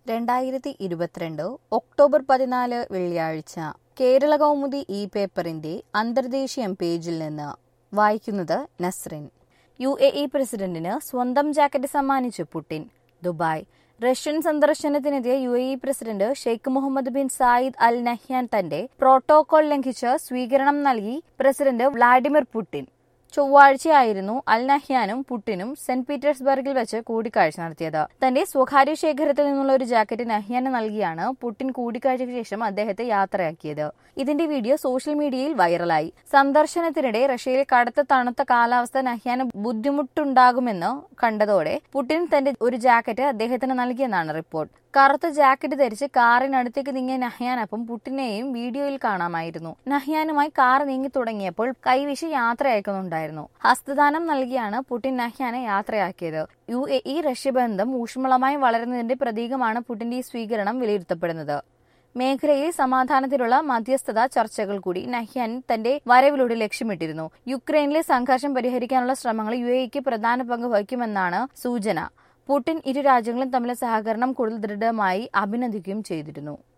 2022 October 14 വെള്ളിയാഴ്ച കേരള കൗമുദി ഈ പേപ്പറിന്റെ അന്തർദേശീയ പേജിൽ നിന്ന് വായിക്കുന്നത് നസ്രിൻ. UAE പ്രസിഡന്റിന് സ്വന്തം ജാക്കറ്റ് സമ്മാനിച്ചു പുടിൻ. ദുബായ്. റഷ്യൻ സന്ദർശനത്തിനെത്തിയ UAE president Sheikh Mohammed bin Zayed Al Nahyan തന്റെ പ്രോട്ടോകോൾ ലംഘിച്ച് സ്വീകരണം നൽകി പ്രസിഡന്റ് വ്ളാഡിമിർ പുടിൻ. ചൊവ്വാഴ്ചയായിരുന്നു അൽ നഹ്യാനും പുടിനും സെന്റ് പീറ്റേഴ്സ്ബർഗിൽ വെച്ച് കൂടിക്കാഴ്ച നടത്തിയത്. തന്റെ സ്വകാര്യ ശേഖരത്തിൽ നിന്നുള്ള ഒരു ജാക്കറ്റ് നഹ്യാന് നൽകിയാണ് പുടിൻ കൂടിക്കാഴ്ചയ്ക്ക് ശേഷം അദ്ദേഹത്തെ യാത്രയാക്കിയത്. ഇതിന്റെ വീഡിയോ സോഷ്യൽ മീഡിയയിൽ വൈറലായി. സന്ദർശനത്തിനിടെ റഷ്യയിൽ കടുത്ത തണുത്ത കാലാവസ്ഥ നഹ്യാന് ബുദ്ധിമുട്ടുണ്ടാകുമെന്ന് കണ്ടതോടെ പുടിൻ തന്റെ ഒരു ജാക്കറ്റ് അദ്ദേഹത്തിന് നൽകിയെന്നാണ് റിപ്പോർട്ട്. കറുത്ത ജാക്കറ്റ് ധരിച്ച് കാറിനടുത്തേക്ക് നീങ്ങിയ നഹ്യാനൊപ്പം പുടിനെയും വീഡിയോയിൽ കാണാമായിരുന്നു. നഹ്യാനുമായി കാർ നീങ്ങി തുടങ്ങിയപ്പോൾ കൈവീശി യാത്രയക്കുന്നുണ്ടായിരുന്നു. ഹസ്തദാനം നൽകിയാണ് പുടിൻ നഹ്യാനെ യാത്രയാക്കിയത്. UAE റഷ്യ ബന്ധം ഊഷ്മളമായി വളരുന്നതിന്റെ പ്രതീകമാണ് പുടിന്റെ ഈ സ്വീകരണം വിലയിരുത്തപ്പെടുന്നത്. മേഖലയിൽ സമാധാനത്തിലുള്ള മധ്യസ്ഥതാ ചർച്ചകൾ കൂടി നഹ്യാൻ തന്റെ വരവിലൂടെ ലക്ഷ്യമിട്ടിരുന്നു. യുക്രൈനിലെ സംഘർഷം പരിഹരിക്കാനുള്ള ശ്രമങ്ങൾ UAEക്ക് പ്രധാന പങ്ക് വഹിക്കുമെന്നാണ് സൂചന. പുടിൻ ഇരു രാജ്യങ്ങളും തമ്മിലെ സഹകരണം കൂടുതൽ ദൃഢമായി അഭിനന്ദിക്കുകയും ചെയ്തിരുന്നു.